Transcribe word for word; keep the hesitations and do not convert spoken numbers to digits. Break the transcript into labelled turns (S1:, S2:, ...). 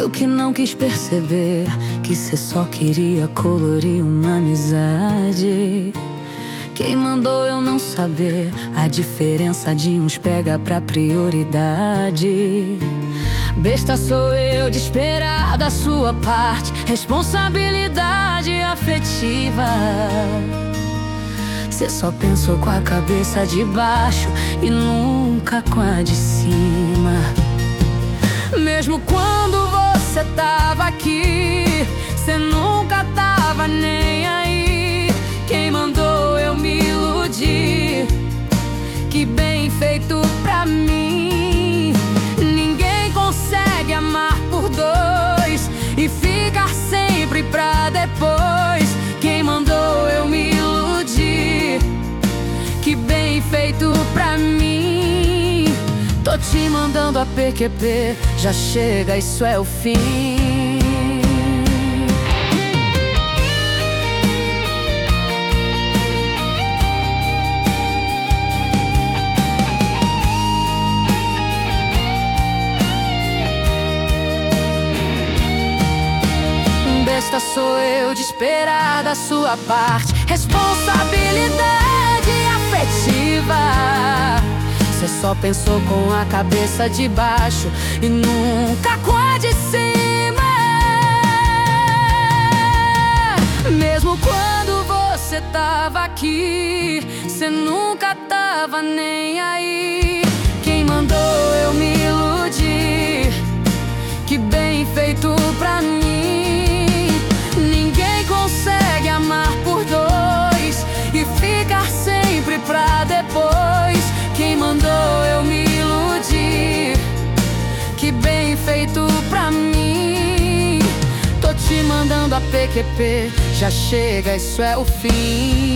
S1: Eu que não quis perceber que cê só queria colorir uma amizade. Quem mandou eu não saber a diferença de uns pega pra prioridade? Besta sou eu de esperar da sua parte responsabilidade afetiva. Cê só pensou com a cabeça de baixo e nunca com a de cima. Mesmo quando você tava aqui, cê nunca tava nem aí. Quem mandou eu me iludir? Que bem feito pra mim. Ninguém consegue amar por dois e ficar sempre pra depois. Quem mandou eu me iludir? Que bem feito pra mim. Tô te mandando a P Q P, já chega, isso é o fim. Besta sou eu de esperar da sua parte responsabilidade afetiva. Cê só pensou com a cabeça de baixo e nunca com a de cima. Mesmo quando você tava aqui, cê nunca tava nem aí. Quem mandou eu me iludir? Que bem feito pra mim. Ninguém consegue amar por dois e ficar sempre pra depois. Quem mandou eu me iludir? Que bem feito pra mim. Tô te mandando a P Q P, já chega, isso é o fim.